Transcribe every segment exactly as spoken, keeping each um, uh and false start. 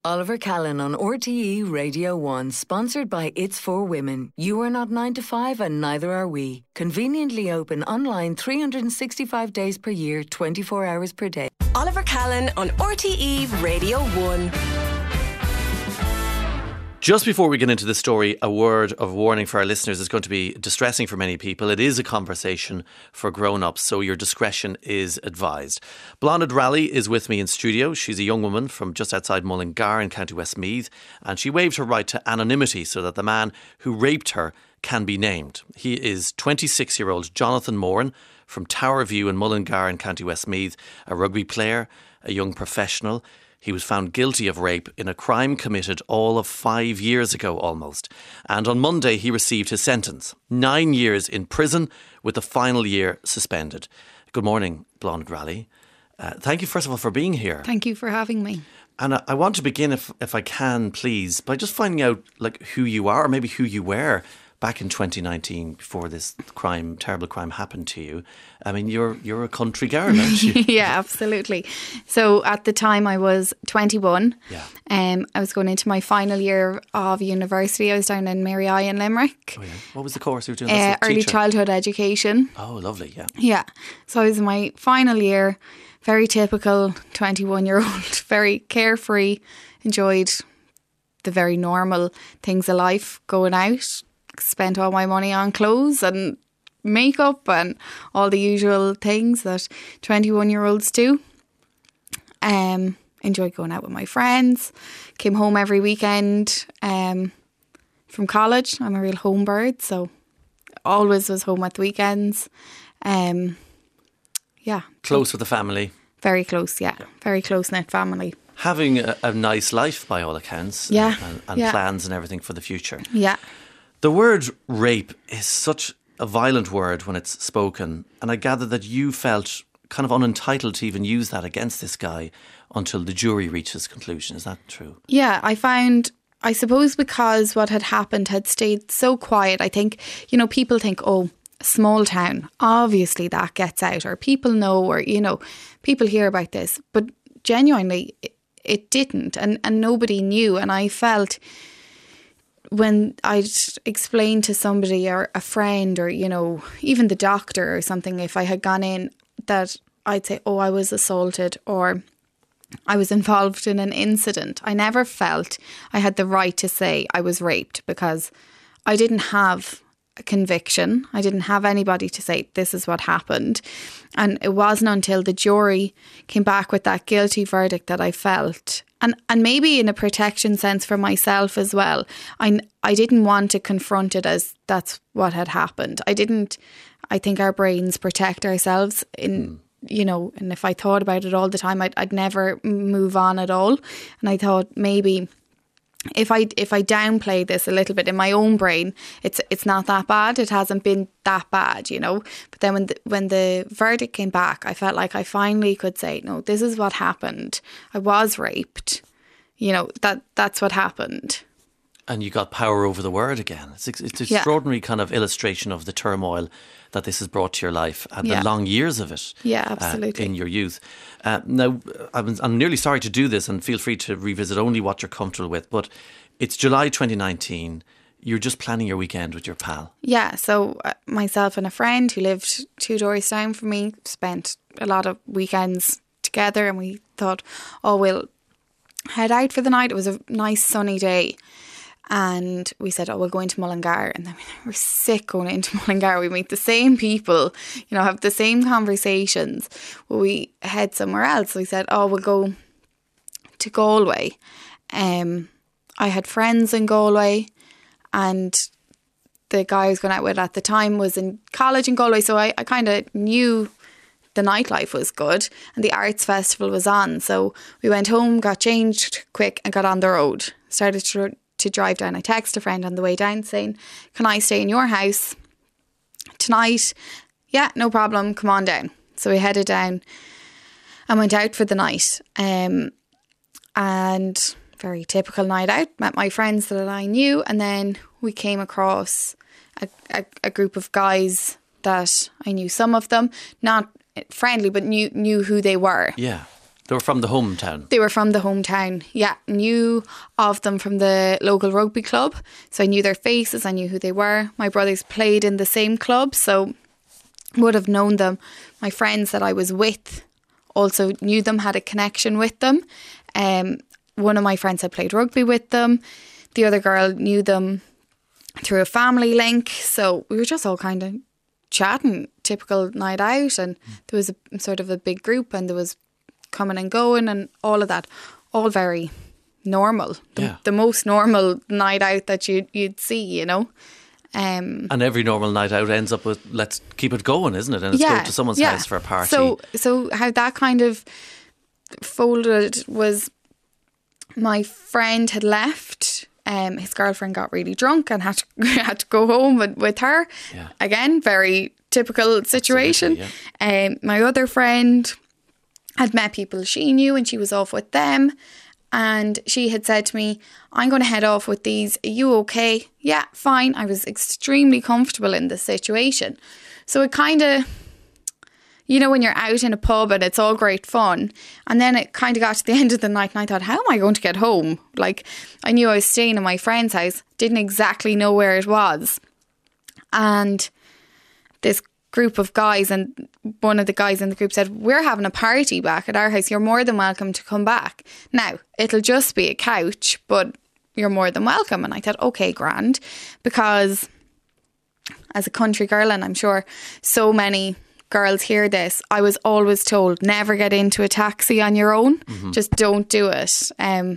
Oliver Callan on R T E Radio one, sponsored by It's For Women. You are not nine to five and neither are we. Conveniently open online three hundred sixty-five days per year, twenty-four hours per day. Oliver Callan on R T E Radio one. Just before we get into the story, a word of warning for our listeners. It's going to be distressing for many people. It is a conversation for grown-ups, so your discretion is advised. Bláthnaid Raleigh is with me in studio. She's a young woman from just outside Mullingar in County Westmeath, and she waived her right to anonymity so that the man who raped her can be named. He is twenty-six-year-old Jonathan Moran from Towerview in Mullingar in County Westmeath, a rugby player, a young professional. He was found guilty of rape in a crime committed all of five years ago almost. And on Monday he received his sentence. Nine years in prison with the final year suspended. Good morning, Bláthnaid Raleigh. Uh, thank you first of all for being here. Thank you for having me. And I, I want to begin, if if I can, please, by just finding out like who you are, or maybe who you were back in twenty nineteen before this crime, terrible crime happened to you. I mean, you're you're a country girl, aren't you? Yeah, absolutely. So at the time I was twenty-one. Yeah. Um, I was going into my final year of university. I was down in Mary I in Limerick. Oh, yeah. What was the course you were doing? Uh, early teacher? childhood education. Oh, lovely, yeah. Yeah. So I was in my final year, very typical twenty-one-year-old, very carefree, enjoyed the very normal things of life, going out, spent all my money on clothes and makeup and all the usual things that twenty-one-year-olds do. Um, enjoyed going out with my friends. Came home every weekend um, from college. I'm a real home bird, so always was home at the weekends. Um, yeah. Close with the family. Very close, yeah. Very close-knit family. Having a, a nice life by all accounts. Yeah. And, and yeah. plans and everything for the future. Yeah. The word rape is such a violent word when it's spoken, and I gather that you felt kind of unentitled to even use that against this guy until the jury reached its conclusion. Is that true? Yeah, I found, I suppose because what had happened had stayed so quiet, I think, you know, people think, oh, small town, obviously that gets out, or people know, or, you know, people hear about this, but genuinely it, it didn't, and, and nobody knew, and I felt when I'd explain to somebody or a friend or, you know, even the doctor or something, if I had gone in, that I'd say, oh, I was assaulted or I was involved in an incident. I never felt I had the right to say I was raped because I didn't have a conviction. I didn't have anybody to say this is what happened. And it wasn't until the jury came back with that guilty verdict that I felt, and and maybe in a protection sense for myself as well, I, I didn't want to confront it as that's what had happened. I didn't, I think our brains protect ourselves in, mm. you know, and if I thought about it all the time, I'd, I'd never move on at all. And I thought maybe if I if I downplay this a little bit in my own brain, it's it's not that bad. It hasn't been that bad, you know. But then when the, when the verdict came back, I felt like I finally could say, no, this is what happened. I was raped. You know, that that's what happened. And you got power over the word again. It's it's an yeah. extraordinary kind of illustration of the turmoil that this has brought to your life and yeah. the long years of it. Yeah, absolutely. Uh, in your youth. Uh, now, I'm, I'm nearly sorry to do this, and feel free to revisit only what you're comfortable with, but it's July twenty nineteen. You're just planning your weekend with your pal. Yeah, so uh, myself and a friend who lived two doors down from me spent a lot of weekends together, and we thought, oh, we'll head out for the night. It was a nice sunny day. And we said, oh, we'll go into Mullingar. And then we were sick going into Mullingar. We meet the same people, you know, have the same conversations. Well, we head somewhere else. So we said, oh, we'll go to Galway. Um, I had friends in Galway, and the guy I was going out with at the time was in college in Galway. So I, I kind of knew the nightlife was good and the arts festival was on. So we went home, got changed quick and got on the road. Started to to drive down. I texted a friend on the way down saying, can I stay in your house tonight? Yeah, no problem. Come on down. So we headed down and went out for the night. Um, and very typical night out. Met my friends that I knew. And then we came across a, a, a group of guys that I knew some of them. Not friendly, but knew, knew who they were. Yeah. They were from the hometown. They were from the hometown, yeah. Knew of them from the local rugby club. So I knew their faces, I knew who they were. My brothers played in the same club, so would have known them. My friends that I was with also knew them, had a connection with them. Um, one of my friends had played rugby with them. The other girl knew them through a family link. So we were just all kind of chatting, typical night out. And there was a sort of a big group, and there was coming and going and all of that, all very normal. The, yeah. the most normal night out that you'd, you'd see, you know. Um, and every normal night out ends up with, let's keep it going, isn't it? And let's yeah, go to someone's yeah. house for a party. So, so how that kind of folded was, my friend had left. Um, his girlfriend got really drunk and had to, had to go home with, with her. Yeah. Again, very typical situation. Yeah. Um, my other friend had met people she knew, and she was off with them. And she had said to me, I'm going to head off with these. Are you okay? Yeah, fine. I was extremely comfortable in the situation. So it kind of, you know, when you're out in a pub and it's all great fun. And then it kind of got to the end of the night and I thought, how am I going to get home? Like, I knew I was staying in my friend's house, didn't exactly know where it was. And this group of guys, and one of the guys in the group said, we're having a party back at our house, you're more than welcome to come back. Now, it'll just be a couch, but you're more than welcome. And I thought, okay, grand, because as a country girl, and I'm sure so many girls hear this, I was always told, never get into a taxi on your own. Mm-hmm. Just don't do it. Um,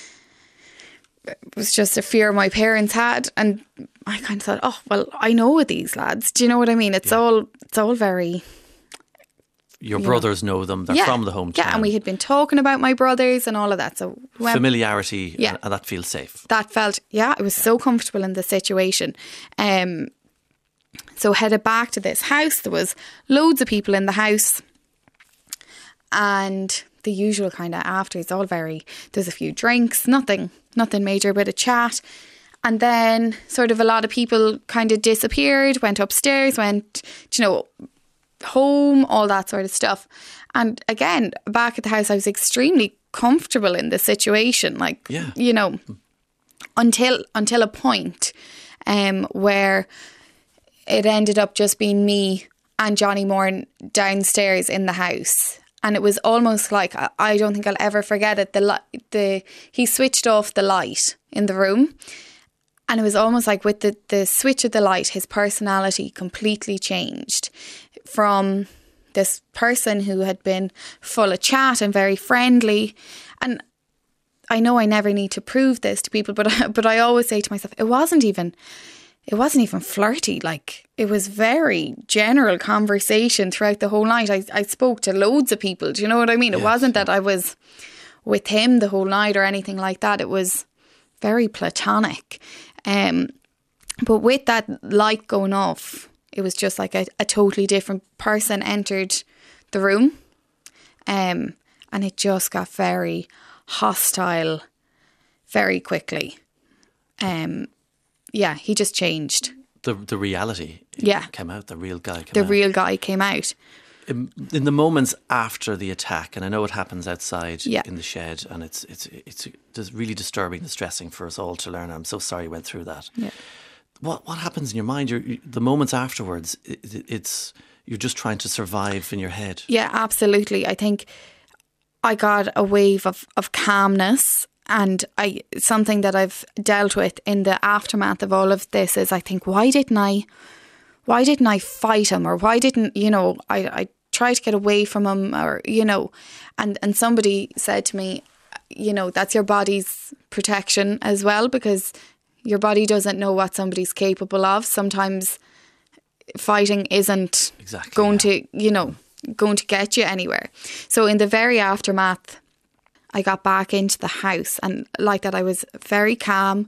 it was just a fear my parents had, and I kind of thought, oh, well, I know these lads. Do you know what I mean? It's yeah. all it's all very... Your you brothers know, know them. They're yeah, from the hometown. Yeah, and we had been talking about my brothers and all of that. So when, familiarity, yeah, and, and that feels safe. That felt, yeah, I was yeah. so comfortable in the situation. Um, so headed back to this house. There was loads of people in the house. And the usual kind of after, it's all very, there's a few drinks, nothing, nothing major, a bit of chat. And then sort of a lot of people kind of disappeared, went upstairs, went, you know, home, all that sort of stuff. And again, back at the house, I was extremely comfortable in the situation. Like, yeah. you know, until until a point um, where it ended up just being me and Johnny Moore downstairs in the house. And it was almost like, I don't think I'll ever forget it, the the he switched off the light in the room. And it was almost like with the, the switch of the light, his personality completely changed from this person who had been full of chat and very friendly. And I know I never need to prove this to people, but but I always say to myself, it wasn't even, it wasn't even flirty. Like, it was very general conversation throughout the whole night. I, I spoke to loads of people. Do you know what I mean? It yes. wasn't that I was with him the whole night or anything like that. It was very platonic. Um, but with that light going off, it was just like a, a totally different person entered the room. Um, and it just got very hostile very quickly. Um, yeah, he just changed. The the reality yeah. came out, the real guy came the out. The real guy came out. In, in the moments after the attack, and I know it happens outside yeah. in the shed, and it's it's it's it's really disturbing and distressing for us all to learn. I'm so sorry you went through that. Yeah. What what happens in your mind? You're, you, the moments afterwards, it, it's you're just trying to survive in your head. Yeah, absolutely. I think I got a wave of, of calmness, and I something that I've dealt with in the aftermath of all of this is I think, why didn't I why didn't I fight him, or why didn't, you know, I, I try to get away from him, or, you know, and, and somebody said to me, you know, that's your body's protection as well, because your body doesn't know what somebody's capable of. Sometimes fighting isn't exactly, going yeah. to, you know, going to get you anywhere. So in the very aftermath, I got back into the house, and like that, I was very calm.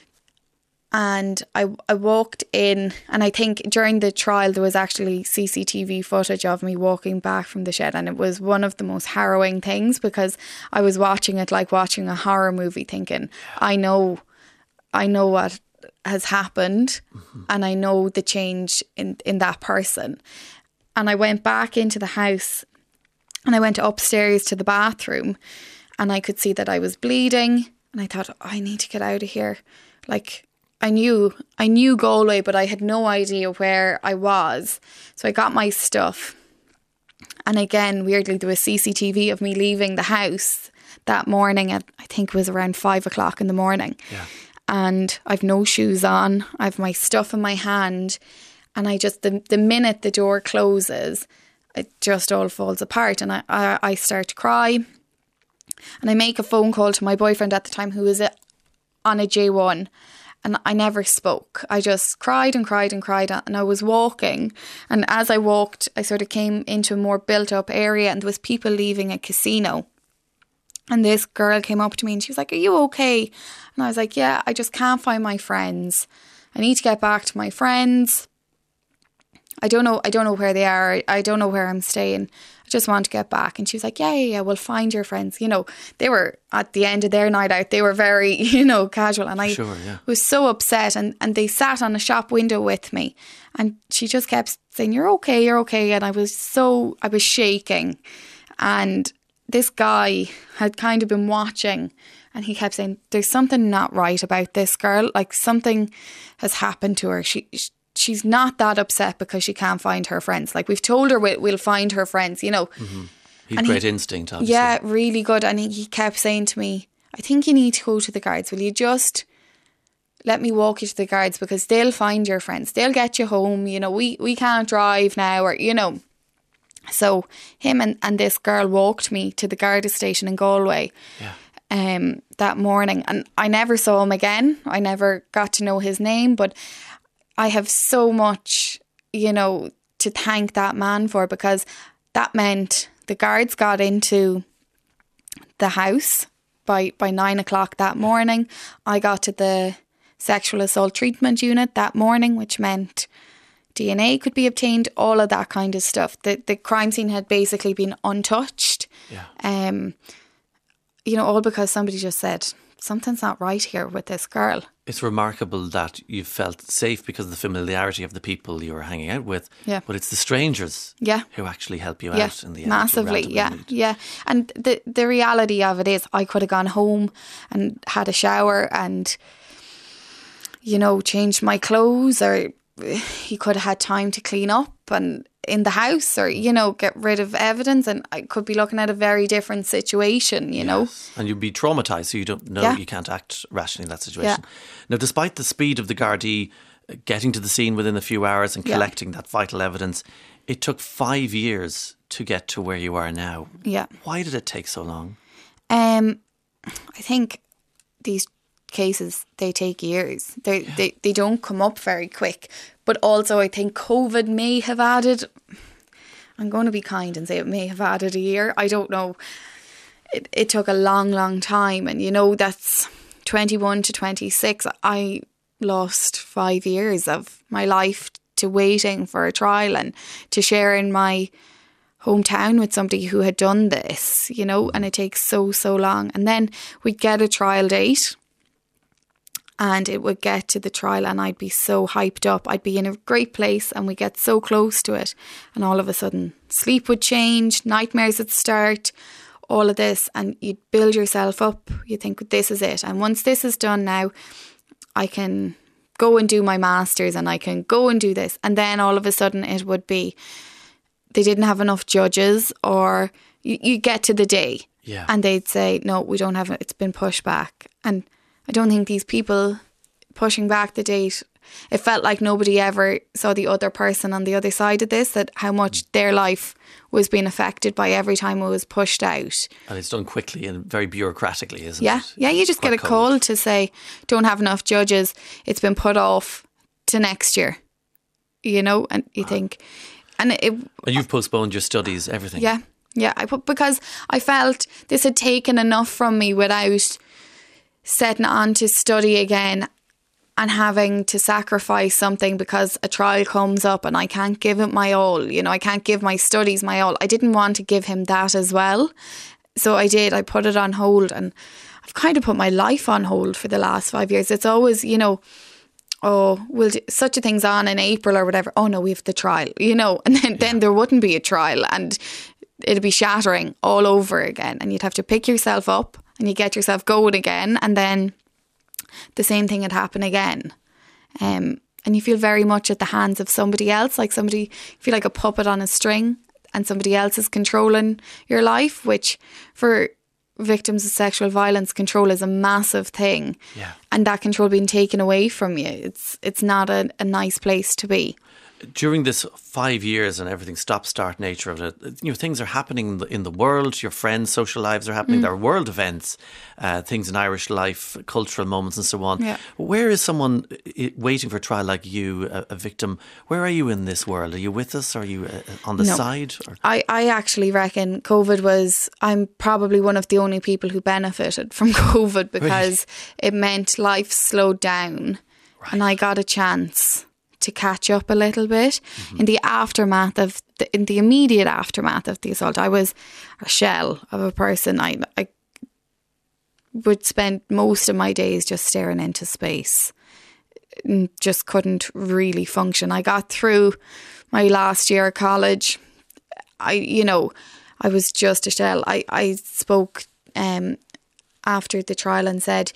And I I walked in, and I think during the trial there was actually C C T V footage of me walking back from the shed, and it was one of the most harrowing things, because I was watching it like watching a horror movie, thinking, I know, I know what has happened, mm-hmm. and I know the change in, in that person. And I went back into the house, And I went upstairs to the bathroom and I could see that I was bleeding. And I thought, oh, I need to get out of here. Like, I knew, I knew Galway, but I had no idea where I was. So I got my stuff. And again, weirdly, there was C C T V of me leaving the house that morning at, I think it was around five o'clock in the morning. Yeah. And I've no shoes on. I've my stuff in my hand. And I just, the, the minute the door closes, it just all falls apart. And I, I, I start to cry. And I make a phone call to my boyfriend at the time, who was on a J one. And I never spoke. I just cried and cried and cried. And I was walking. And as I walked, I sort of came into a more built up area. And there was people leaving a casino. And this girl came up to me and she was like, are you okay? And I was like, yeah, I just can't find my friends. I need to get back to my friends. I don't know. I don't know where they are. I don't know where I'm staying. I just want to get back. And she was like, yeah, yeah, yeah, we'll find your friends. You know, they were at the end of their night out. They were very, you know, casual. And I sure, yeah. was so upset. And, and they sat on a shop window with me. And she just kept saying, you're okay, you're okay. And I was so, I was shaking. And this guy had kind of been watching. And he kept saying, there's something not right about this girl. Like, something has happened to her. She, she She's not that upset because she can't find her friends. Like, we've told her we'll, we'll find her friends, you know. Mm-hmm. He had great he, instinct, obviously. Yeah, really good. And he, he kept saying to me, I think you need to go to the guards. Will you just let me walk you to the guards, because they'll find your friends. They'll get you home. You know, we, we can't drive now, or, you know. So him and, and this girl walked me to the Garda station in Galway. Yeah. Um, that morning. And I never saw him again. I never got to know his name, but I have so much, you know, to thank that man for, because that meant the guards got into the house by, by nine o'clock that morning. I got to the sexual assault treatment unit that morning, which meant D N A could be obtained, all of that kind of stuff. The the crime scene had basically been untouched. Yeah. Um, you know, all because somebody just said, something's not right here with this girl. It's remarkable that you felt safe because of the familiarity of the people you were hanging out with. Yeah. But it's the strangers yeah. who actually help you yeah. out in the end. Massively, yeah. Need. Yeah. And the, the reality of it is, I could have gone home and had a shower and, you know, changed my clothes, or he could have had time to clean up and in the house, or, you know, get rid of evidence, and I could be looking at a very different situation, you yes. know. And you'd be traumatised, so you don't know, yeah. you can't act rationally in that situation. Yeah. Now, despite the speed of the Gardaí getting to the scene within a few hours and collecting yeah. that vital evidence, it took five years to get to where you are now. Yeah. Why did it take so long? Um, I think these cases, they take years. They, yeah. they they don't come up very quick. But also, I think COVID may have added, I'm going to be kind and say it may have added a year. I don't know. It, it took a long, long time. And, you know, that's twenty-one to twenty-six. I lost five years of my life to waiting for a trial and to sharing my hometown with somebody who had done this, you know, and it takes so, so long. And then we'd get a trial date. And it would get to the trial and I'd be so hyped up. I'd be in a great place and we get so close to it. And all of a sudden, sleep would change, nightmares would start, all of this. And you'd build yourself up. You think, this is it. And once this is done now, I can go and do my master's and I can go and do this. And then all of a sudden it would be, they didn't have enough judges, or you, you get to the day yeah. and they'd say, no, we don't have it. It's been pushed back. And I don't think these people pushing back the date, it felt like nobody ever saw the other person on the other side of this, that how much their life was being affected by every time it was pushed out. And it's done quickly and very bureaucratically, isn't yeah. it? Yeah, you just get a cold. call to say, don't have enough judges, it's been put off to next year, you know, and you wow. think... And, it, and you've postponed your studies, everything. Yeah, yeah, I put, because I felt this had taken enough from me without setting on to study again and having to sacrifice something because a trial comes up and I can't give it my all. You know, I can't give my studies my all. I didn't want to give him that as well. So I did. I put it on hold, and I've kind of put my life on hold for the last five years. It's always, you know, oh, we'll do, such a thing's on in April or whatever. Oh no, we have the trial, you know, and then, yeah. then there wouldn't be a trial. And it'd be shattering all over again, and you'd have to pick yourself up and you get yourself going again, and then the same thing would happen again. Um, and you feel very much at the hands of somebody else, like somebody, you feel like a puppet on a string, and somebody else is controlling your life, which for victims of sexual violence, control is a massive thing. Yeah. And that control being taken away from you, it's it's not a, a nice place to be. During this five years and everything stop-start nature of it, you know, things are happening in the, in the world. Your friends' social lives are happening. Mm. There are world events, uh, things in Irish life, cultural moments and so on. Yeah. Where is someone waiting for trial like you, a, a victim? Where are you in this world? Are you with us? Are you uh, on the no. side? Or? I, I actually reckon COVID was, I'm probably one of the only people who benefited from COVID, because really? It meant life slowed down, right. And I got a chance to catch up a little bit. Mm-hmm. In the aftermath of the, in the immediate aftermath of the assault, I was a shell of a person. I, I would spend most of my days just staring into space and just couldn't really function. I got through my last year of college. I, you know, I was just a shell. I, I spoke um, after the trial and said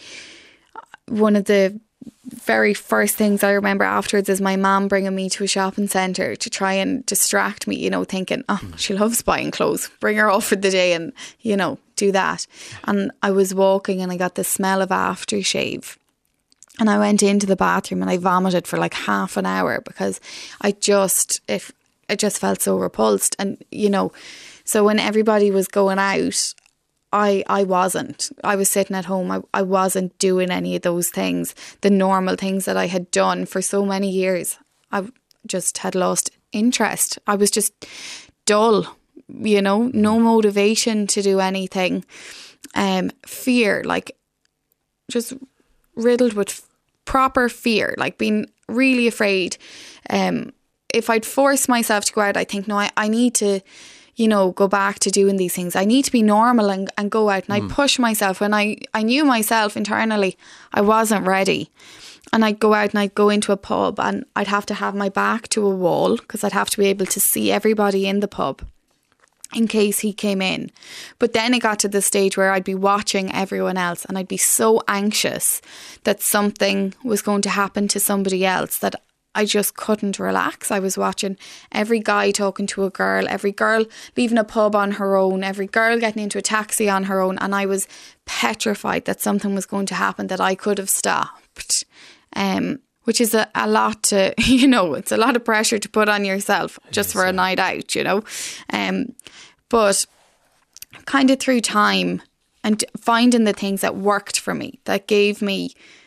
one of the very first things I remember afterwards is my mum bringing me to a shopping centre to try and distract me, you know, thinking, oh, she loves buying clothes, bring her off for the day and, you know, do that. And I was walking and I got the smell of aftershave, and I went into the bathroom and I vomited for like half an hour because I just, if I just felt so repulsed. And, you know, so when everybody was going out, I, I wasn't. I was sitting at home. I, I wasn't doing any of those things, the normal things that I had done for so many years. I just had lost interest. I was just dull, you know, no motivation to do anything. Um, fear, like just riddled with f- proper fear, like being really afraid. Um, if I'd force myself to go out, I think, no, I, I need to, you know, go back to doing these things. I need to be normal and, and go out. And mm. I push myself when I, I knew myself internally I wasn't ready. And I'd go out and I'd go into a pub and I'd have to have my back to a wall because I'd have to be able to see everybody in the pub in case he came in. But then it got to the stage where I'd be watching everyone else and I'd be so anxious that something was going to happen to somebody else that I just couldn't relax. I was watching every guy talking to a girl, every girl leaving a pub on her own, every girl getting into a taxi on her own, and I was petrified that something was going to happen that I could have stopped. Um, which is a, a lot to, you know, it's a lot of pressure to put on yourself just for a night out, you know. Um, but kind of through time and finding the things that worked for me, that gave me,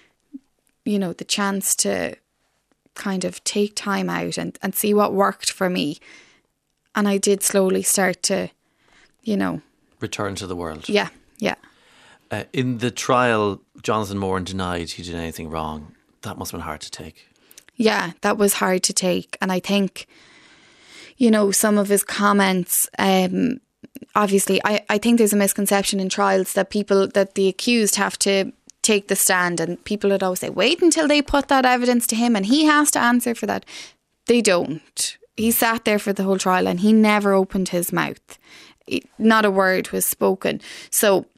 you know, the chance to kind of take time out and, and see what worked for me. And I did slowly start to, you know, return to the world. Yeah, yeah. Uh, in the trial, Jonathan Moran denied he did anything wrong. That must have been hard to take. Yeah, that was hard to take. And I think, you know, some of his comments, um, obviously, I, I think there's a misconception in trials that people, that the accused have to take the stand, and people would always say, wait until they put that evidence to him and he has to answer for that. They don't. He sat there for the whole trial and he never opened his mouth. Not a word was spoken. So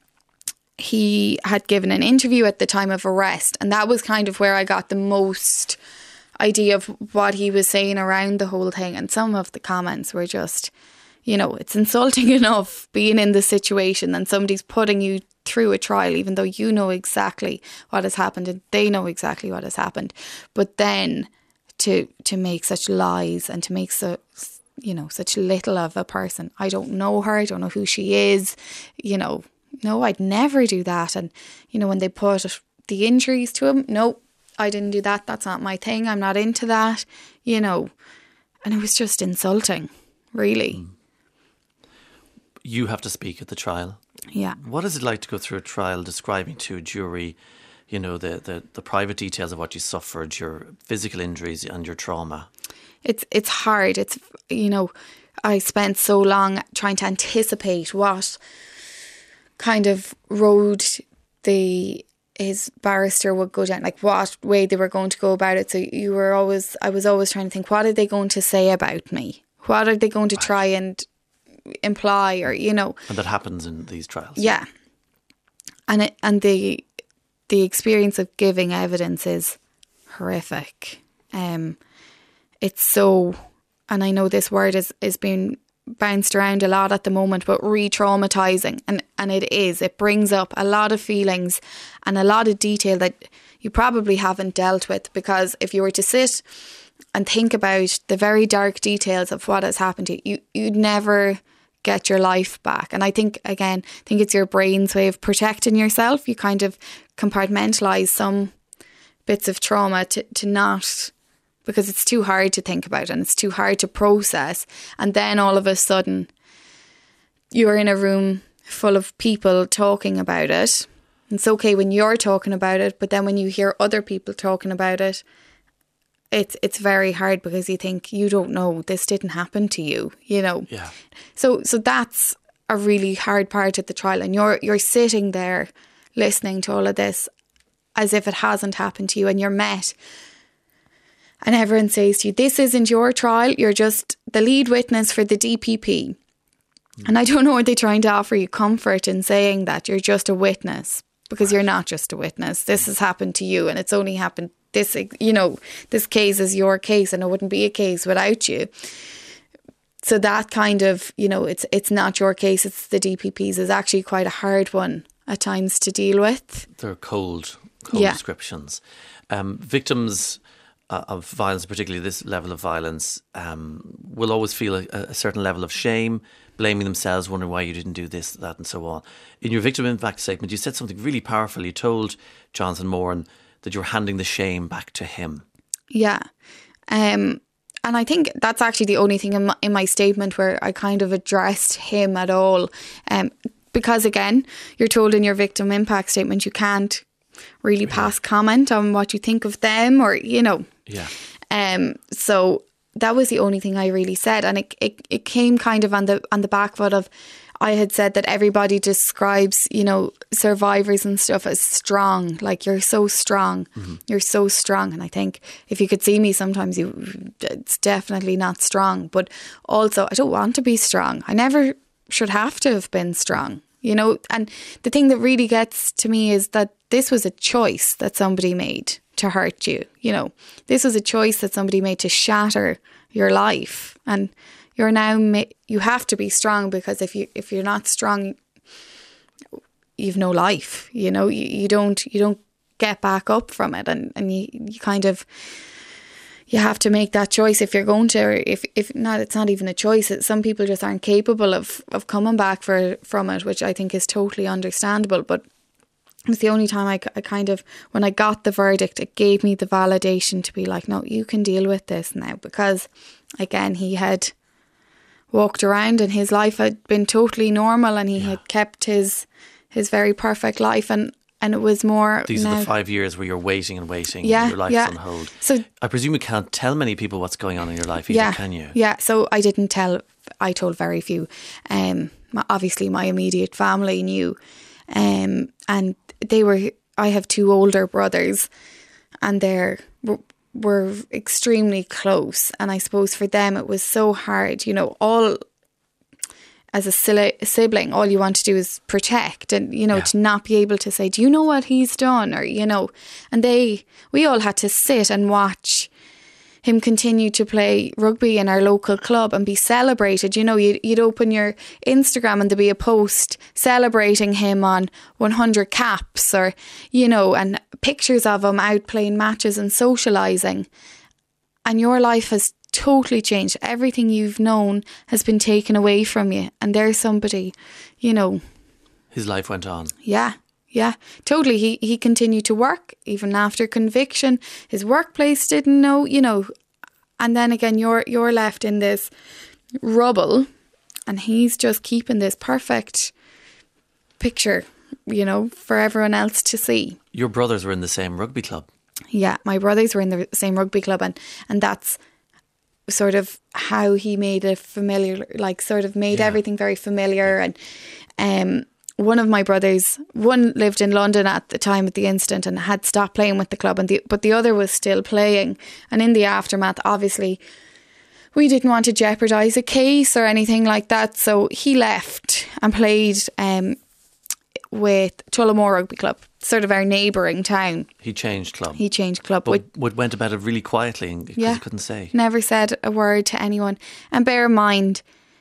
he had given an interview at the time of arrest, and that was kind of where I got the most idea of what he was saying around the whole thing. And some of the comments were just, you know, it's insulting enough being in the situation and somebody's putting you through a trial, even though you know exactly what has happened and they know exactly what has happened. But then to to make such lies and to make so, you know, such little of a person. I don't know her. I don't know who she is. You know, no, I'd never do that. And, you know, when they put the injuries to him, no, I didn't do that. That's not my thing. I'm not into that, you know. And it was just insulting, really. You have to speak at the trial. Yeah. What is it like to go through a trial describing to a jury, you know, the, the, the private details of what you suffered, your physical injuries and your trauma? It's it's hard. It's, you know, I spent so long trying to anticipate what kind of road the his barrister would go down, like what way they were going to go about it. So you were always, I was always trying to think, what are they going to say about me? What are they going to try and, imply, or, you know. And that happens in these trials. Yeah. And it, and the the experience of giving evidence is horrific. Um, it's so, and I know this word is, is being bounced around a lot at the moment, but re-traumatizing. And, and it is. It brings up a lot of feelings and a lot of detail that you probably haven't dealt with, because if you were to sit and think about the very dark details of what has happened to you, you you'd never get your life back. And I think, again, I think it's your brain's way of protecting yourself. You kind of compartmentalize some bits of trauma to, to not, because it's too hard to think about and it's too hard to process. And then all of a sudden you're in a room full of people talking about it. It's okay when you're talking about it, but then when you hear other people talking about it, it's it's very hard, because you think, you don't know, this didn't happen to you, you know. Yeah. So so that's a really hard part of the trial, and you're you're sitting there listening to all of this as if it hasn't happened to you, and you're met and everyone says to you, this isn't your trial, you're just the lead witness for the D P P. Mm. And I don't know, are they trying to offer you comfort in saying that you're just a witness? Because right. You're not just a witness. This has happened to you, and it's only happened, this, you know, this case is your case, and it wouldn't be a case without you. So that kind of, you know, it's it's not your case, it's the D P P's, is actually quite a hard one at times to deal with. They're cold, cold yeah. descriptions. Um, victims uh, of violence, particularly this level of violence, um, will always feel a, a certain level of shame, blaming themselves, wondering why you didn't do this, that and so on. In your victim impact statement, you said something really powerful. You told Jonathan Moran that you're handing the shame back to him. Yeah. Um, and I think that's actually the only thing in my, in my statement where I kind of addressed him at all. Um, because again, you're told in your victim impact statement you can't really yeah. pass comment on what you think of them, or, you know. Yeah. Um. So that was the only thing I really said, and it, it it came kind of on the on the back foot of, I had said that everybody describes, you know, survivors and stuff as strong, like you're so strong, mm-hmm. you're so strong. And I think if you could see me sometimes, you it's definitely not strong. But also, I don't want to be strong. I never should have to have been strong, you know. And the thing that really gets to me is that this was a choice that somebody made to hurt you, you know. This was a choice that somebody made to shatter your life, and you're now ma- you have to be strong, because if you if you're not strong, you've no life, you know. You, you don't you don't get back up from it, and and you, you kind of you have to make that choice if you're going to, or if if not, it's not even a choice. It, some people just aren't capable of of coming back for from it, which I think is totally understandable. But it's the only time I, I kind of, when I got the verdict, it gave me the validation to be like, no, you can deal with this now. Because again, he had walked around and his life had been totally normal, and he yeah. had kept his his very perfect life, and, and it was more. These now, are the five years where you're waiting and waiting, yeah, and your life's yeah. on hold. So I presume you can't tell many people what's going on in your life either, yeah, can you? Yeah, so I didn't tell, I told very few. Um, my, obviously my immediate family knew, um, and they were, I have two older brothers, and they're were, were extremely close, and I suppose for them it was so hard, you know. All as a sibling, all you want to do is protect, and you know, yeah. to not be able to say, do you know what he's done, or you know. And they we all had to sit and watch him continue to play rugby in our local club and be celebrated. You know, you'd, you'd open your Instagram and there'd be a post celebrating him on one hundred caps, or, you know, and pictures of him out playing matches and socialising. And your life has totally changed. Everything you've known has been taken away from you. And there's somebody, you know. His life went on. Yeah. Yeah, totally. He he continued to work even after conviction. His workplace didn't know, you know. And then again, you're you're left in this rubble, and he's just keeping this perfect picture, you know, for everyone else to see. Your brothers were in the same rugby club. Yeah, my brothers were in the same rugby club, and and that's sort of how he made it familiar, like sort of made yeah. everything very familiar. And um. One of my brothers, one lived in London at the time of the incident and had stopped playing with the club, and the, but the other was still playing. And in the aftermath, obviously, we didn't want to jeopardise a case or anything like that. So he left and played um, with Tullamore Rugby Club, sort of our neighbouring town. He changed club. He changed club. But with, would went about it really quietly because yeah, he couldn't say. Never said a word to anyone. And bear in mind,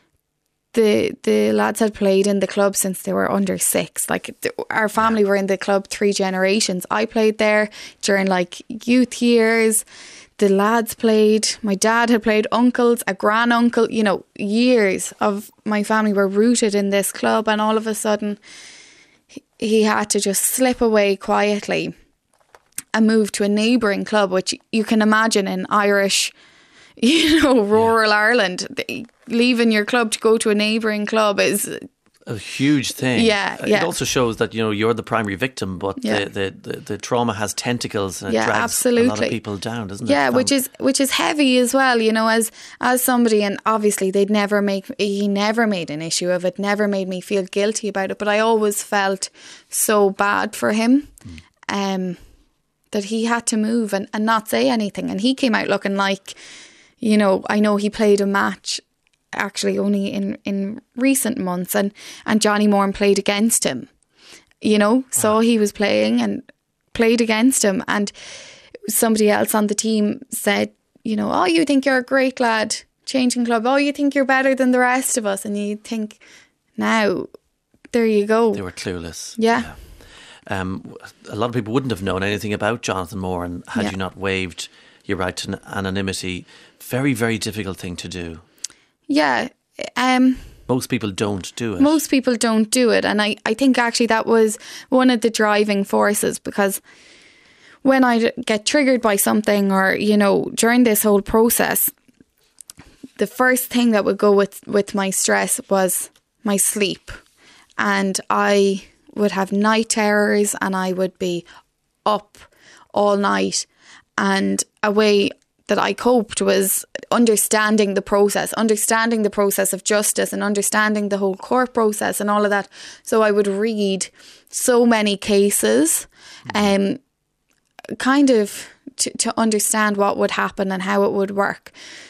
the the lads had played in the club since they were under six. Like th- our family yeah. were in the club three generations. I played there during like youth years. The lads played. My dad had played. Uncles, a granduncle. You know, years of my family were rooted in this club, and all of a sudden, he, he had to just slip away quietly and move to a neighbouring club, which you can imagine in Irish, you know, rural yeah. Ireland. Leaving your club to go to a neighbouring club is a huge thing. Yeah, yeah. It also shows that, you know, you're the primary victim, but yeah. the, the, the, the trauma has tentacles and it yeah, drags absolutely. a lot of people down, doesn't yeah, it? Yeah, which is which is heavy as well, you know, as as somebody, and obviously they'd never make he never made an issue of it, never made me feel guilty about it, but I always felt so bad for him. Mm. Um that he had to move and, and not say anything. And he came out looking like, you know, I know he played a match actually only in, in recent months, and, and Johnny Moran played against him, you know, saw he was playing and played against him, and somebody else on the team said, you know, oh, you think you're a great lad, changing club, oh, you think you're better than the rest of us, and you think, now, there you go. They were clueless. Yeah. yeah. Um, a lot of people wouldn't have known anything about Jonathan Moran had yeah. you not waived your right to anonymity. Very, very difficult thing to do. Yeah. Um, most people don't do it. Most people don't do it. And I, I think actually that was one of the driving forces, because when I get triggered by something, or, you know, during this whole process, the first thing that would go with, with my stress was my sleep. And I would have night terrors, and I would be up all night. And a way that I coped was understanding the process, understanding the process of justice, and understanding the whole court process and all of that. So I would read so many cases, um, kind of to, to understand what would happen and how it would work.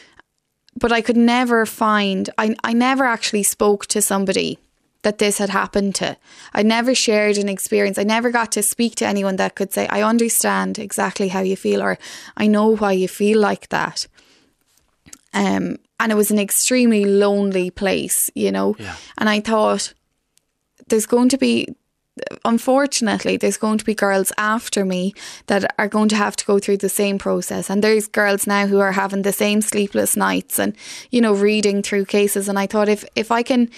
But I could never find, I, I never actually spoke to somebody that this had happened to. I never shared an experience. I never got to speak to anyone that could say, I understand exactly how you feel, or I know why you feel like that. Um, and it was an extremely lonely place, you know. Yeah. And I thought, there's going to be, unfortunately, there's going to be girls after me that are going to have to go through the same process. And there's girls now who are having the same sleepless nights and, you know, reading through cases. And I thought, if, if I can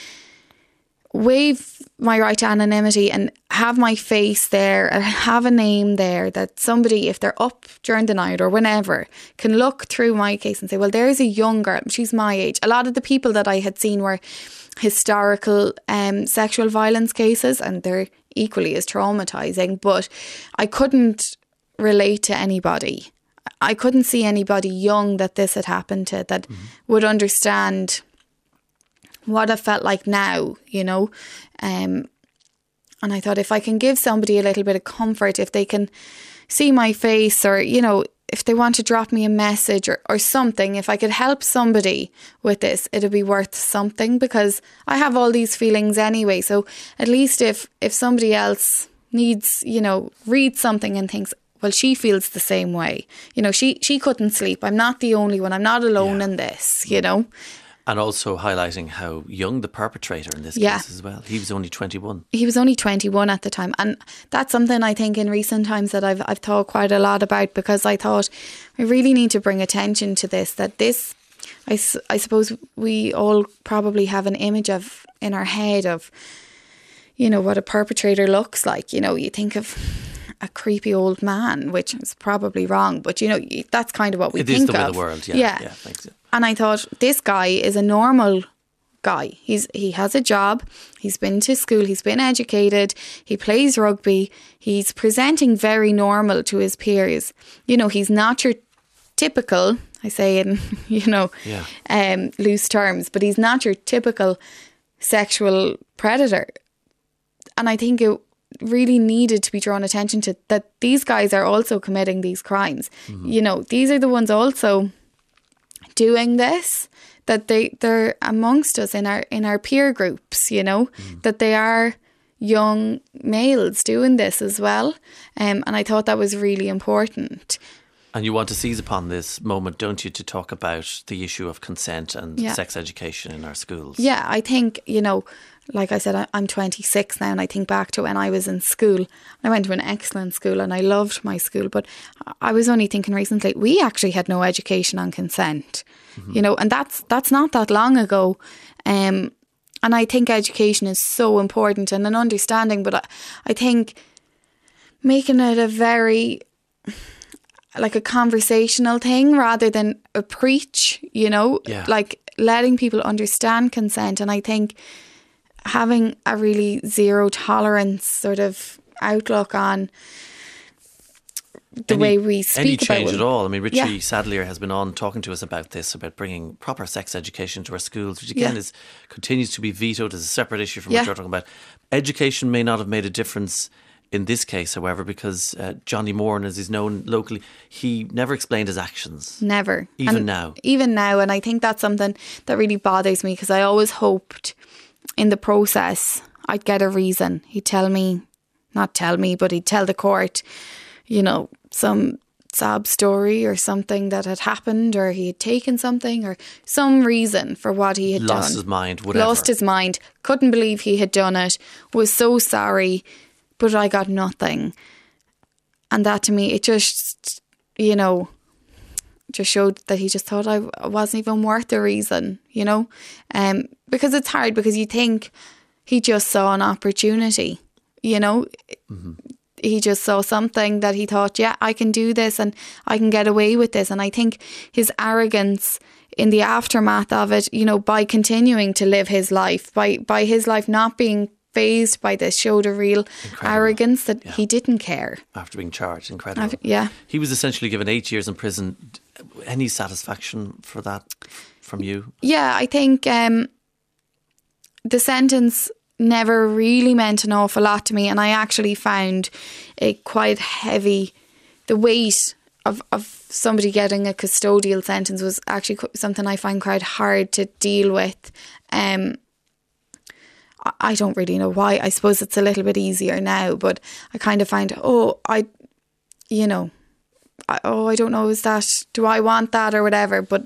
waive my right to anonymity and have my face there and have a name there, that somebody, if they're up during the night or whenever, can look through my case and say, well, there's a young girl, she's my age. A lot of the people that I had seen were historical um, sexual violence cases, and they're equally as traumatising, but I couldn't relate to anybody. I couldn't see anybody young that this had happened to that mm-hmm. would understand what it felt like now, you know. Um, and I thought, if I can give somebody a little bit of comfort, if they can see my face, or, you know, if they want to drop me a message or, or something, if I could help somebody with this, it'd be worth something, because I have all these feelings anyway. So at least if, if somebody else needs, you know, reads something and thinks, well, she feels the same way. You know, she, she couldn't sleep. I'm not the only one. I'm not alone yeah. in this, you know. And also highlighting how young the perpetrator in this yeah. case as well. He was only twenty-one. He was only twenty-one at the time. And that's something I think in recent times that I've I've thought quite a lot about, because I thought I really need to bring attention to this, that this, I, I suppose we all probably have an image of in our head of, you know, what a perpetrator looks like. You know, you think of a creepy old man, which is probably wrong, but, you know, that's kind of what we it think of. It is the way of the world, yeah. Yeah. yeah thanks. And I thought, this guy is a normal guy. He's he has a job. He's been to school. He's been educated. He plays rugby. He's presenting very normal to his peers. You know, he's not your typical, I say in, you know, yeah. um, loose terms, but he's not your typical sexual predator. And I think it really needed to be drawn attention to, that these guys are also committing these crimes. Mm-hmm. You know, these are the ones also doing this, that they, they're amongst us in our in our peer groups, you know, mm. that they are young males doing this as well. Um, and I thought that was really important. And you want to seize upon this moment, don't you, to talk about the issue of consent and yeah. sex education in our schools? Yeah, I think, you know, like I said, I'm twenty-six now, and I think back to when I was in school. I went to an excellent school and I loved my school, but I was only thinking recently, we actually had no education on consent, mm-hmm. you know, and that's that's not that long ago. Um, and I think education is so important and an understanding, but I, I think making it a very... like a conversational thing rather than a preach, you know, yeah. like letting people understand consent. And I think having a really zero tolerance sort of outlook on the any, way we speak any about change it. at all. I mean, Richie yeah. Sadlier has been on talking to us about this, about bringing proper sex education to our schools, which again yeah. is continues to be vetoed as a separate issue from yeah. what you're talking about. Education may not have made a difference in this case, however, because uh, Johnny Moran, as he's known locally, he never explained his actions. Never. Even and now. Even now. And I think that's something that really bothers me, because I always hoped in the process I'd get a reason. He'd tell me, not tell me, but he'd tell the court, you know, some sob story or something that had happened, or he had taken something, or some reason for what he had Lost done. Lost his mind, whatever. Lost his mind. Couldn't believe he had done it. Was so sorry. But I got nothing. And that to me, it just, you know, just showed that he just thought I wasn't even worth the reason, you know. Um, because it's hard, because you think he just saw an opportunity, you know. Mm-hmm. He just saw something that he thought, yeah, I can do this and I can get away with this. And I think his arrogance in the aftermath of it, you know, by continuing to live his life, by, by his life not being phased by this, showed a real Incredible. arrogance that yeah. he didn't care. After being charged, incredible. After, yeah. He was essentially given eight years in prison. Any satisfaction for that from you? Yeah, I think um, the sentence never really meant an awful lot to me, and I actually found it quite heavy. The weight of, of somebody getting a custodial sentence was actually something I find quite hard to deal with. Um I don't really know why. I suppose it's a little bit easier now, but I kind of find, oh, I, you know, I, oh, I don't know, is that, do I want that or whatever? But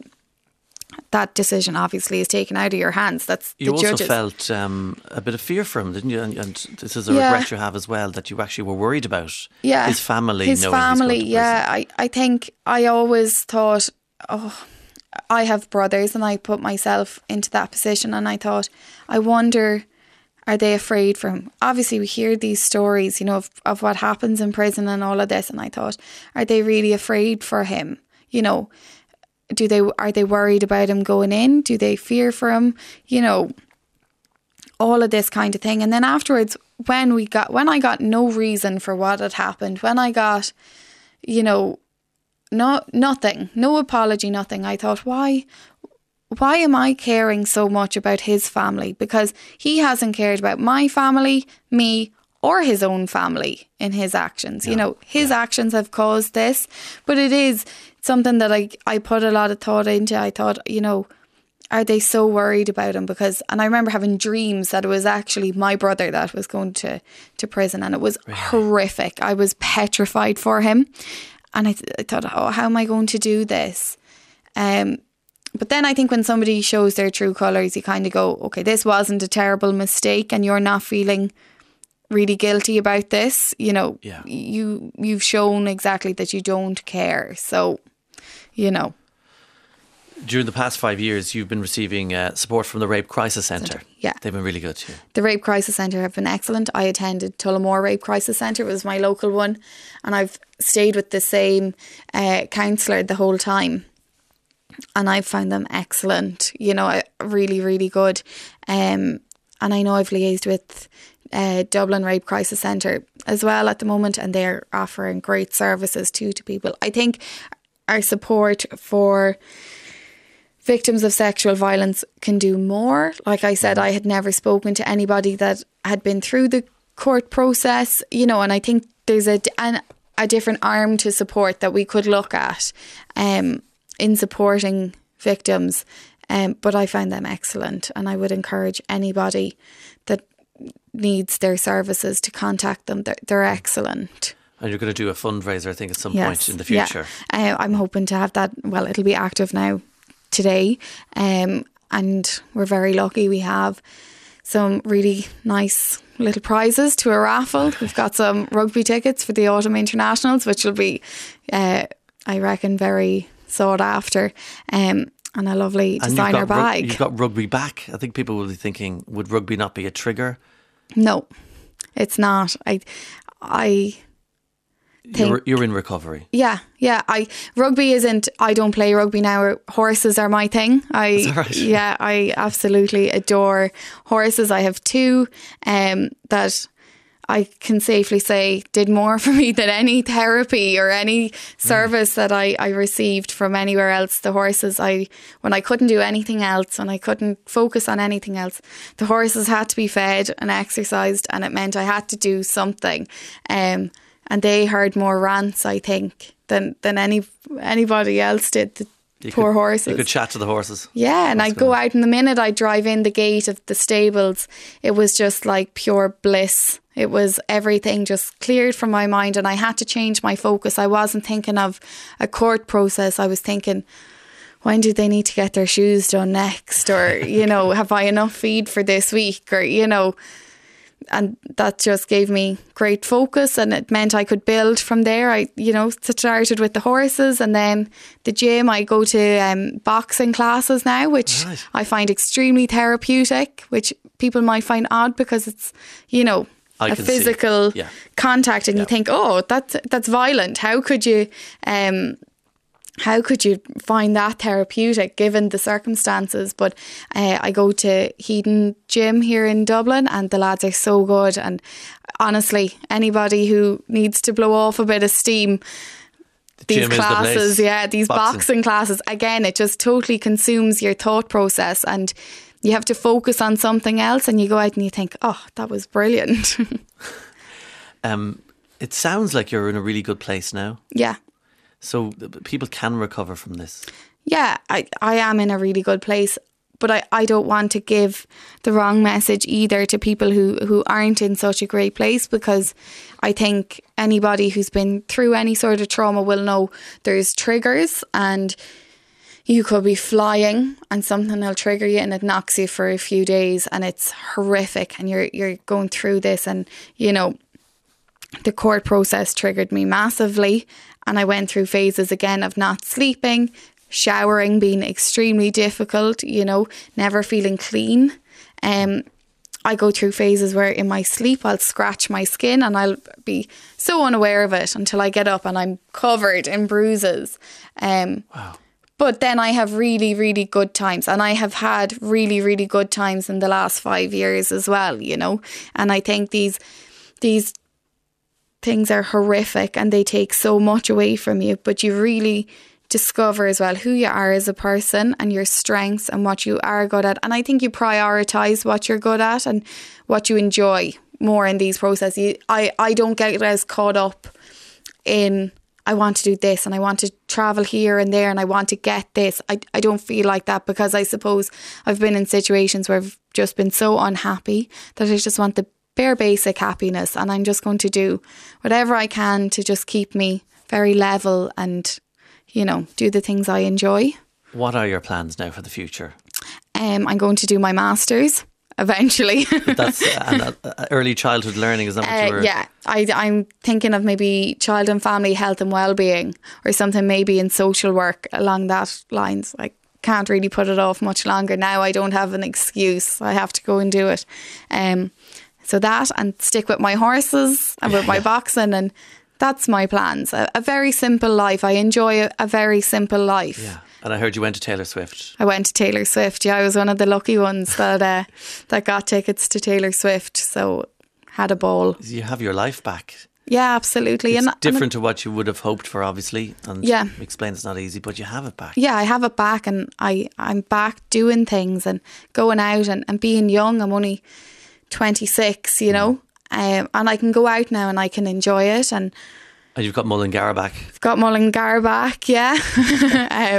that decision obviously is taken out of your hands. That's the you also judges. felt um, a bit of fear for him, didn't you? And, and this is a yeah. regret you have as well, that you actually were worried about yeah. his family. His knowing family, he's going to yeah. I, I think I always thought, oh, I have brothers, and I put myself into that position, and I thought, I wonder, are they afraid for him? Obviously, we hear these stories, you know, of, of what happens in prison and all of this. And I thought, are they really afraid for him? You know, do they, are they worried about him going in? Do they fear for him? You know, all of this kind of thing. And then afterwards, when we got, when I got no reason for what had happened, when I got, you know, no, nothing, no apology, nothing. I thought, why, why am I caring so much about his family? Because he hasn't cared about my family, me, or his own family in his actions. Yeah. You know, his yeah. actions have caused this, but it is something that I, I put a lot of thought into. I thought, you know, are they so worried about him? Because, and I remember having dreams that it was actually my brother that was going to, to prison, and it was really? horrific. I was petrified for him. And I, th- I thought, oh, how am I going to do this? Um, But then I think when somebody shows their true colours, you kind of go, okay, this wasn't a terrible mistake, and you're not feeling really guilty about this. You know, yeah. you, you've shown exactly that you don't care. So, you know. During the past five years, you've been receiving uh, support from the Rape Crisis Centre. Yeah. They've been really good too. The Rape Crisis Centre have been excellent. I attended Tullamore Rape Crisis Centre. It was my local one. And I've stayed with the same uh, counsellor the whole time. And I've found them excellent, you know, really, really good. Um, and I know I've liaised with uh, Dublin Rape Crisis Centre as well at the moment, and they're offering great services too to people. I think our support for victims of sexual violence can do more. Like I said, I had never spoken to anybody that had been through the court process, you know, and I think there's a, an, a different arm to support that we could look at. Um, in supporting victims, um, but I found them excellent, and I would encourage anybody that needs their services to contact them. They're, they're excellent. And you're going to do a fundraiser, I think, at some Yes, point in the future. Yeah. Uh, I'm hoping to have that. Well, it'll be active now today, um, and we're very lucky. We have some really nice little prizes to a raffle. We've got some rugby tickets for the Autumn Internationals, which will be, uh, I reckon, very sought after. Um, and a lovely And designer you've got rug- bag. You've got rugby back. I think people will be thinking, would rugby not be a trigger? No, it's not. I, I. Think, You're, you're in recovery. Yeah, yeah. I rugby isn't. I don't play rugby now. Horses are my thing. I Is that right? yeah. I absolutely adore horses. I have two um, that I can safely say did more for me than any therapy or any service mm. that I, I received from anywhere else. The horses, I when I couldn't do anything else, when I couldn't focus on anything else, the horses had to be fed and exercised, and it meant I had to do something. Um, And they heard more rants, I think, than than any anybody else did. The you poor could, horses. You could chat to the horses. Yeah, and I'd go out, and the minute I'd drive in the gate of the stables, it was just like pure bliss. It was everything just cleared from my mind, and I had to change my focus. I wasn't thinking of a court process. I was thinking, when do they need to get their shoes done next? Or, you know, have I enough feed for this week? Or, you know... And that just gave me great focus, and it meant I could build from there. I, you know, started with the horses, and then the gym. I go to um, boxing classes now, which right. I find extremely therapeutic, which people might find odd because it's, you know, I a physical yeah. contact, and yeah. you think, oh, that's that's violent. How could you... Um, How could you find that therapeutic given the circumstances? But uh, I go to Heaton Gym here in Dublin, and the lads are so good. And honestly, anybody who needs to blow off a bit of steam, the these classes, the yeah, these boxing. boxing classes, again, it just totally consumes your thought process, and you have to focus on something else, and you go out and you think, oh, that was brilliant. um, it sounds like you're in a really good place now. Yeah. So people can recover from this. Yeah, I, I am in a really good place, but I, I don't want to give the wrong message either to people who, who aren't in such a great place, because I think anybody who's been through any sort of trauma will know there's triggers, and you could be flying and something will trigger you and it knocks you for a few days, and it's horrific, and you're you're going through this, and you know, the court process triggered me massively. And I went through phases again of not sleeping, showering being extremely difficult, you know, never feeling clean. Um, I go through phases where in my sleep I'll scratch my skin, and I'll be so unaware of it until I get up and I'm covered in bruises. Um, wow. But then I have really, really good times, and I have had really, really good times in the last five years as well, you know. And I think these these things are horrific, and they take so much away from you, but you really discover as well who you are as a person and your strengths and what you are good at. And I think you prioritise what you're good at and what you enjoy more in these processes. I, I don't get as caught up in, I want to do this and I want to travel here and there and I want to get this. I, I don't feel like that, because I suppose I've been in situations where I've just been so unhappy that I just want the bare basic happiness, and I'm just going to do whatever I can to just keep me very level and, you know, do the things I enjoy. What are your plans now for the future? Um, I'm going to do my masters eventually. That's uh, uh, early childhood learning, is that what you were? Uh, yeah, I, I'm thinking of maybe child and family health and well-being, or something maybe in social work along that lines. I can't really put it off much longer now. I don't have an excuse. I have to go and do it. Um, So that, and stick with my horses and with my boxing, and that's my plans. A, a very simple life. I enjoy a, a very simple life. Yeah. And I heard you went to Taylor Swift. I went to Taylor Swift. Yeah, I was one of the lucky ones that uh, that got tickets to Taylor Swift. So had a ball. You have your life back. Yeah, absolutely. It's and different and to what you would have hoped for, obviously. And yeah. explain it's not easy, but you have it back. Yeah, I have it back, and I, I'm back doing things and going out and, and being young. I'm only twenty-six, you know, um, and I can go out now and I can enjoy it. And And you've got Mullingar back. I've got Mullingar back, yeah. um,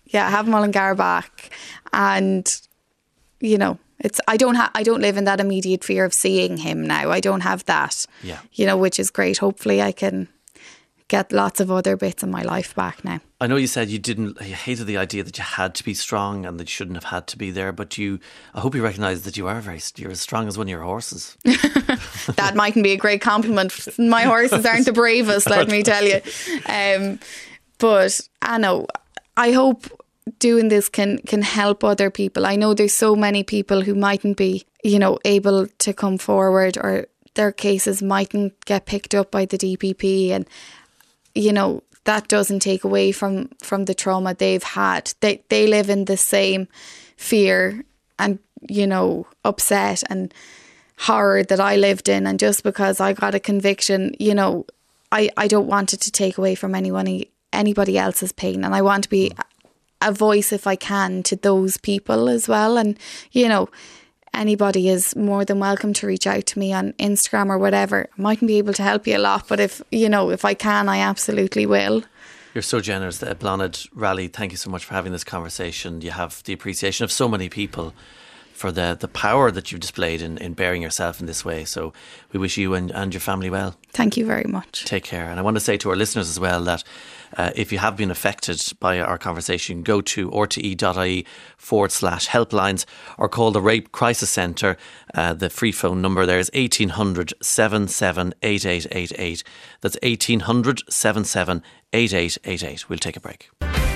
Yeah, have Mullingar back. And, you know, it's I don't have I don't live in that immediate fear of seeing him now. I don't have that. Yeah. You know, which is great. Hopefully I can get lots of other bits of my life back now. I know you said you didn't, you hated the idea that you had to be strong and that you shouldn't have had to be there, but you, I hope you recognise that you are very, you're as strong as one of your horses. That mightn't be a great compliment. My horses aren't the bravest, let me tell you. Um, but I know, I hope doing this can, can help other people. I know there's so many people who mightn't be, you know, able to come forward, or their cases mightn't get picked up by the D P P, and you know, that doesn't take away from, from the trauma they've had. They they live in the same fear and, you know, upset and horror that I lived in. And just because I got a conviction, you know, I, I don't want it to take away from anyone, anybody else's pain. And I want to be a voice, if I can, to those people as well. And, you know, anybody is more than welcome to reach out to me on Instagram or whatever. I mightn't be able to help you a lot, but if, you know, if I can, I absolutely will. You're so generous. Uh, Bláthnaid Rally, thank you so much for having this conversation. You have the appreciation of so many people for the, the power that you've displayed in, in bearing yourself in this way. So we wish you and, and your family well. Thank you very much. Take care. And I want to say to our listeners as well that uh, if you have been affected by our conversation, go to rte.ie forward slash helplines or call the Rape Crisis Centre. Uh, the free phone number there is eighteen hundred, seventy-seven, eighty-eight eighty-eight. That's eighteen hundred, seventy-seven, eighty-eight eighty-eight. We'll take a break.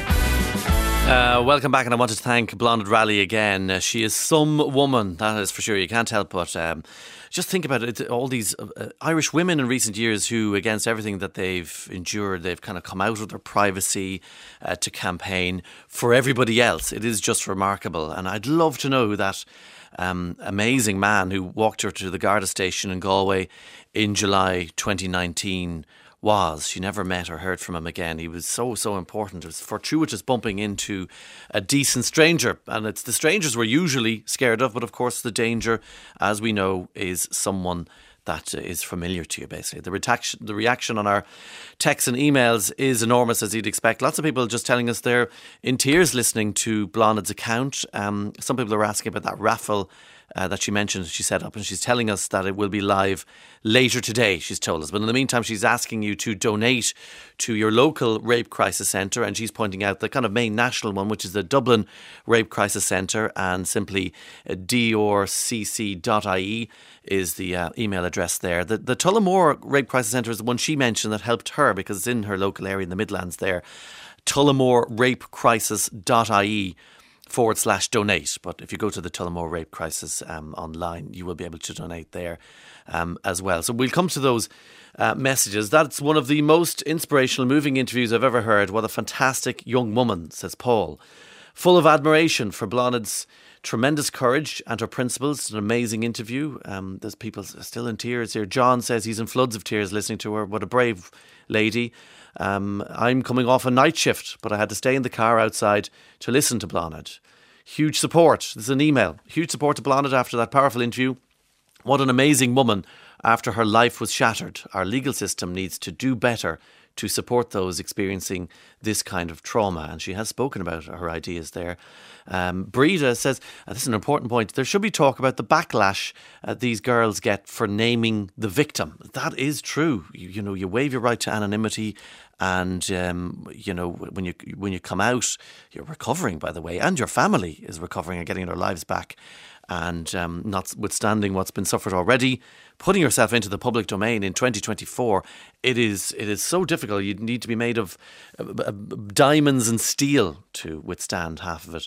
Uh, welcome back, and I wanted to thank Bláthnaid Rally again. Uh, she is some woman, that is for sure. You can't help but um, just think about it. All these uh, Irish women in recent years who, against everything that they've endured, they've kind of come out of their privacy uh, to campaign for everybody else. It is just remarkable, and I'd love to know who that um, amazing man who walked her to the Garda station in Galway in July twenty nineteen was. She never met or heard from him again. He was so, so important. It was fortuitous bumping into a decent stranger. And it's the strangers we're usually scared of. But of course, the danger, as we know, is someone that is familiar to you, basically. The reaction, the reaction on our texts and emails is enormous, as you'd expect. Lots of people just telling us they're in tears listening to Bláthnaid's account. Um, some people are asking about that raffle Uh, that she mentioned she set up, and she's telling us that it will be live later today, she's told us. But in the meantime, she's asking you to donate to your local Rape Crisis Centre, and she's pointing out the kind of main national one, which is the Dublin Rape Crisis Centre, and simply uh, d r c c dot i e is the uh, email address there. The, the Tullamore Rape Crisis Centre is the one she mentioned that helped her because it's in her local area in the Midlands there. Tullamore Rape Crisis dot i e forward slash donate. But if you go to the Tullamore Rape Crisis um, online, you will be able to donate there um, as well. So we'll come to those uh, messages. That's one of the most inspirational, moving interviews I've ever heard. What a fantastic young woman, says Paul. Full of admiration for Bláthnaid's tremendous courage and her principles. It's an amazing interview. Um, there's people still in tears here. John says he's in floods of tears listening to her. What a brave lady. Um, I'm coming off a night shift, but I had to stay in the car outside to listen to Bláthnaid. Huge support. This is an email. Huge support to Bláthnaid after that powerful interview. What an amazing woman after her life was shattered. Our legal system needs to do better to support those experiencing this kind of trauma. And she has spoken about her ideas there. Um, Breda says, uh, this is an important point, there should be talk about the backlash uh, these girls get for naming the victim. That is true. You, you know, you waive your right to anonymity, and um, you know, when you when you come out, you're recovering, by the way, and your family is recovering and getting their lives back. And um, notwithstanding what's been suffered already, putting yourself into the public domain in twenty twenty-four, it is it is so difficult. You need to be made of uh, diamonds and steel to withstand half of it.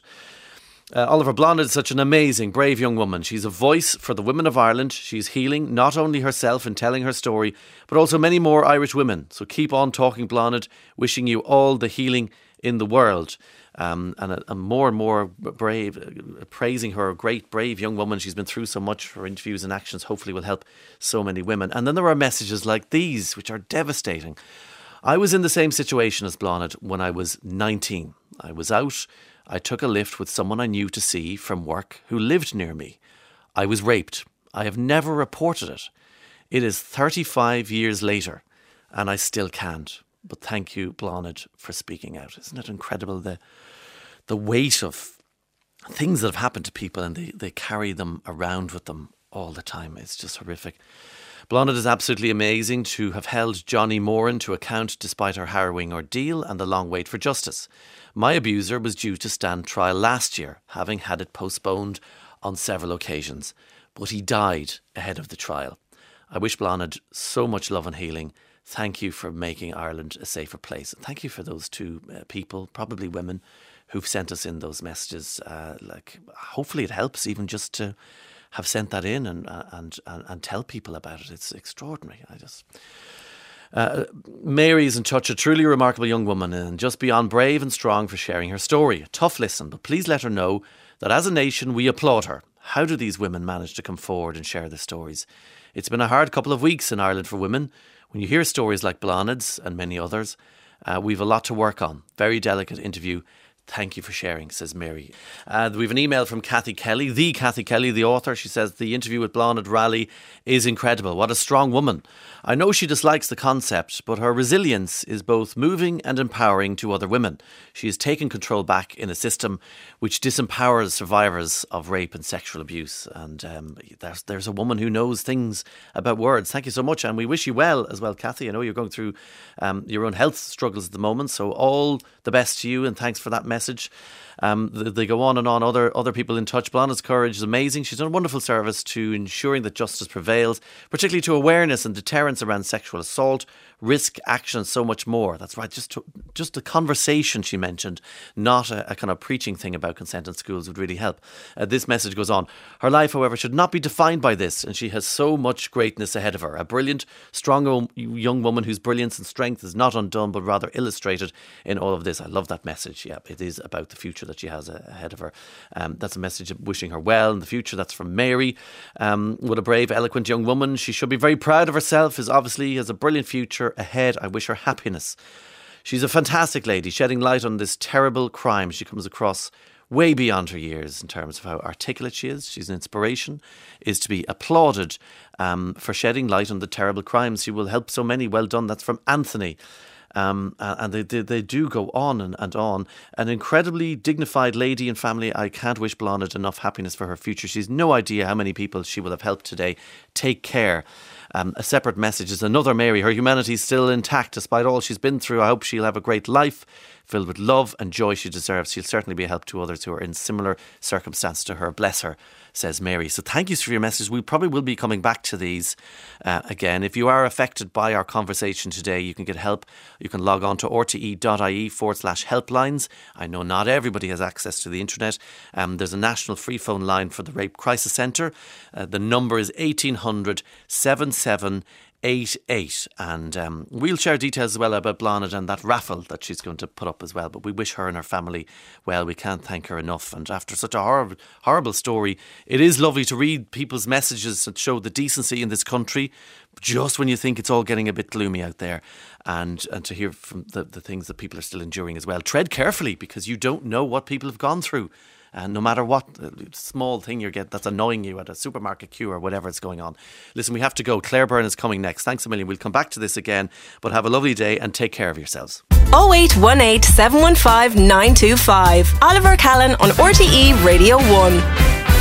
Uh, Oliver Blonde is such an amazing, brave young woman. She's a voice for the women of Ireland. She's healing not only herself in telling her story, but also many more Irish women. So keep on talking, Blonde. Wishing you all the healing in the world. Um, and a, a more and more brave, uh, praising her, a great, brave young woman. She's been through so much. Her interviews and actions hopefully will help so many women. And then there are messages like these, which are devastating. I was in the same situation as Bláthnaid when I was nineteen. I was out. I took a lift with someone I knew to see from work who lived near me. I was raped. I have never reported it. It is thirty-five years later, and I still can't. But thank you, Bláthnaid, for speaking out. Isn't it incredible, the the weight of things that have happened to people, and they, they carry them around with them all the time. It's just horrific. Blonde is absolutely amazing to have held Johnny Moran to account despite her harrowing ordeal and the long wait for justice. My abuser was due to stand trial last year, having had it postponed on several occasions, but he died ahead of the trial. I wish Blonde so much love and healing. Thank you for making Ireland a safer place. Thank you for those two uh, people, probably women, who've sent us in those messages. Uh, like, hopefully it helps even just to have sent that in and, uh, and and and tell people about it. It's extraordinary. I just uh, Mary is in touch, a truly remarkable young woman, and just beyond brave and strong for sharing her story. A tough listen, but please let her know that as a nation we applaud her. How do these women manage to come forward and share their stories? It's been a hard couple of weeks in Ireland for women. When you hear stories like Blonde's and many others, uh, we've a lot to work on. Very delicate interview. Thank you for sharing, says Mary. Uh, we have an email from Kathy Kelly, the Kathy Kelly, the author. She says, the interview with Blonde Rally is incredible. What a strong woman. I know she dislikes the concept, but her resilience is both moving and empowering to other women. She has taken control back in a system which disempowers survivors of rape and sexual abuse. And um, there's, there's a woman who knows things about words. Thank you so much. And we wish you well as well, Kathy. I know you're going through um, your own health struggles at the moment. So all the best to you, and thanks for that message. Um, they, they go on and on. Other other people in touch. Blonde's courage is amazing. She's done a wonderful service to ensuring that justice prevails, particularly to awareness and deterrence around sexual assault, risk, action, and so much more. That's right. Just to, just a conversation she mentioned, not a, a kind of preaching thing about consent in schools would really help. Uh, this message goes on. Her life, however, should not be defined by this, and she has so much greatness ahead of her. A brilliant, strong young woman whose brilliance and strength is not undone, but rather illustrated in all of this. I love that message. Yeah, it is about the future that she has ahead of her. Um, that's a message of wishing her well in the future. That's from Mary. Um, what a brave, eloquent young woman. She should be very proud of herself. Is obviously has a brilliant future ahead. I wish her happiness. She's a fantastic lady, shedding light on this terrible crime. She comes across way beyond her years in terms of how articulate she is. She's an inspiration, is to be applauded um, for shedding light on the terrible crimes. She will help so many. Well done. That's from Anthony. Um, and they, they they do go on and, and on. An incredibly dignified lady and family. I can't wish Blonde enough happiness for her future. She's no idea how many people she will have helped today. Take care. Um, a separate message is another Mary. Her humanity is still intact despite all she's been through. I hope she'll have a great life filled with love and joy she deserves. She'll certainly be a help to others who are in similar circumstance to her. Bless her, says Mary. So thank you for your message. We probably will be coming back to these uh, again. If you are affected by our conversation today, you can get help. You can log on to rte.ie forward slash helplines. I know not everybody has access to the internet. Um, there's a national free phone line for the Rape Crisis Centre. Uh, the number is eighteen hundred, seven seven eight eight, and um, we'll share details as well about Blonde and that raffle that she's going to put up as well. But we wish her and her family well. We can't thank her enough. And after such a horrible, horrible story, it is lovely to read people's messages that show the decency in this country just when you think it's all getting a bit gloomy out there, and, and to hear from the, the things that people are still enduring as well. Tread carefully, because you don't know what people have gone through. And no matter what small thing you get that's annoying you at a supermarket queue or whatever is going on. Listen, we have to go. Claire Byrne is coming next. Thanks a million. We'll come back to this again, but have a lovely day and take care of yourselves. oh eight one eight, seven one five, nine two five. Oliver Callan on R T E Radio one.